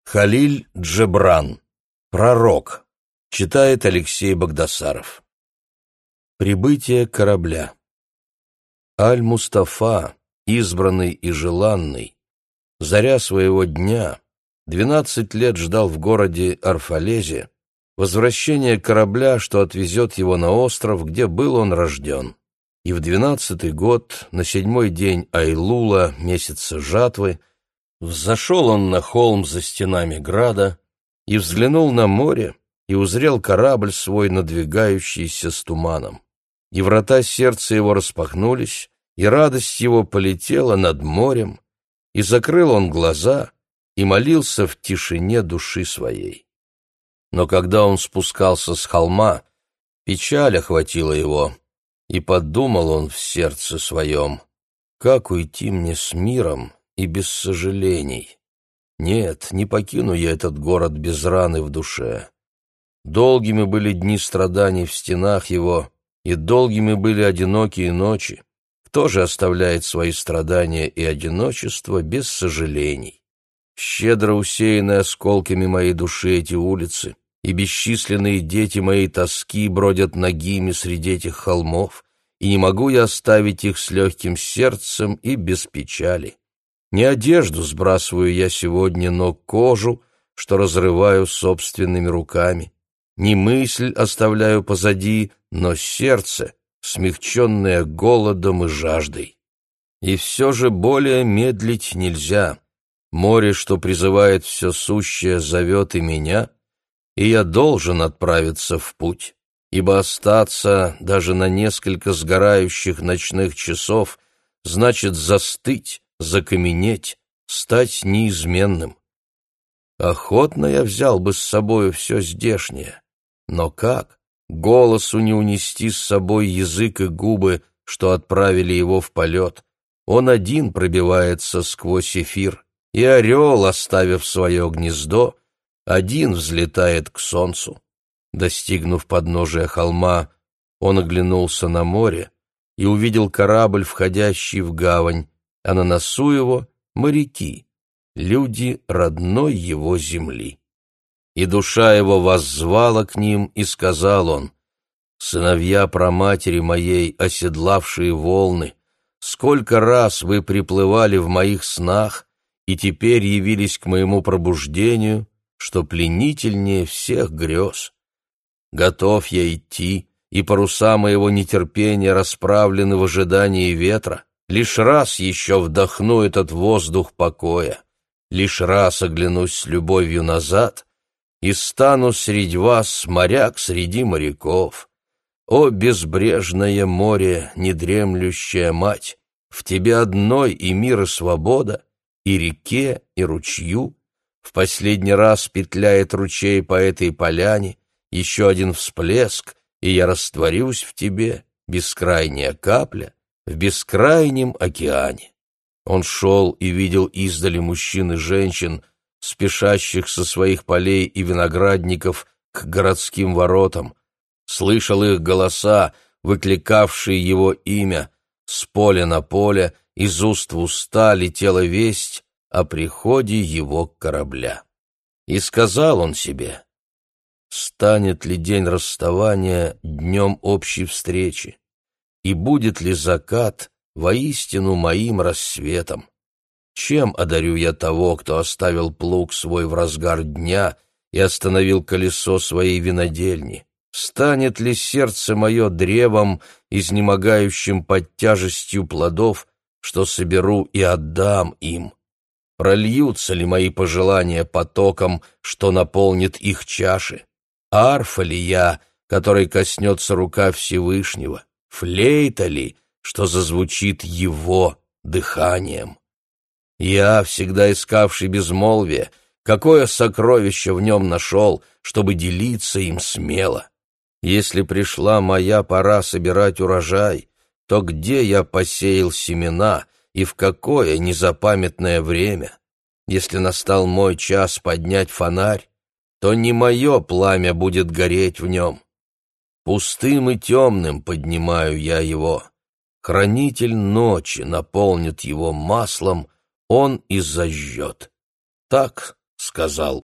Халиль Джебран. Пророк. Читает Алексей Багдасаров. Прибытие корабля. Аль-Мустафа, избранный и желанный, заря своего дня, 12 лет ждал в городе Арфалезе возвращения корабля, что отвезет его на остров, где был он рожден. И в 12-й год, на 7-й день Айлула, месяца жатвы, взошел он на холм за стенами града и взглянул на море, и узрел корабль свой, надвигающийся с туманом. И врата сердца его распахнулись, и радость его полетела над морем, и закрыл он глаза, и молился в тишине души своей. Но когда он спускался с холма, печаль охватила его, и подумал он в сердце своем: «Как уйти мне с миром и без сожалений? Нет, не покину я этот город без раны в душе». Долгими были дни страданий в стенах его, и долгими были одинокие ночи. Кто же оставляет свои страдания и одиночество без сожалений? Щедро усеяны осколками моей души эти улицы, и бесчисленные дети моей тоски бродят нагими среди этих холмов, и не могу я оставить их с легким сердцем и без печали. Не одежду сбрасываю я сегодня, но кожу, что разрываю собственными руками. Не мысль оставляю позади, но сердце, смягченное голодом и жаждой. И все же более медлить нельзя. Море, что призывает все сущее, зовет и меня, и я должен отправиться в путь, ибо остаться даже на несколько сгорающих ночных часов значит застыть, закаменеть, стать неизменным. Охотно я взял бы с собою все здешнее, но как? Голосу не унести с собой язык и губы, что отправили его в полет. Он один пробивается сквозь эфир, и орел, оставив свое гнездо, один взлетает к солнцу. Достигнув подножия холма, он оглянулся на море и увидел корабль, входящий в гавань, а на носу его моряки, люди родной его земли. И душа его воззвала к ним, и сказал он: «Сыновья праматери моей, оседлавшие волны, сколько раз вы приплывали в моих снах и теперь явились к моему пробуждению, что пленительнее всех грез. Готов я идти, и паруса моего нетерпения расправлены в ожидании ветра. Лишь раз еще вдохну этот воздух покоя, лишь раз оглянусь с любовью назад и стану среди вас моряк среди моряков. О, безбрежное море, недремлющая мать, в тебе одной и мир, и свобода, и реке, и ручью. В последний раз петляет ручей по этой поляне, еще один всплеск, и я растворюсь в тебе, бескрайняя капля, в бескрайнем океане». Он шел и видел издали мужчин и женщин, спешащих со своих полей и виноградников к городским воротам, слышал их голоса, выкликавшие его имя, с поля на поле, из уст в уста летела весть о приходе его корабля. И сказал он себе: «Станет ли день расставания днем общей встречи? И будет ли закат воистину моим рассветом? Чем одарю я того, кто оставил плуг свой в разгар дня и остановил колесо своей винодельни? Станет ли сердце мое древом, изнемогающим под тяжестью плодов, что соберу и отдам им? Прольются ли мои пожелания потоком, что наполнит их чаши? Арфа ли я, которой коснется рука Всевышнего? Флейта ли, что зазвучит его дыханием? Я, всегда искавший безмолвие, какое сокровище в нем нашел, чтобы делиться им смело? Если пришла моя пора собирать урожай, то где я посеял семена и в какое незапамятное время? Если настал мой час поднять фонарь, то не мое пламя будет гореть в нем. Пустым и темным поднимаю я его. Хранитель ночи наполнит его маслом, он и зажжет. Так сказал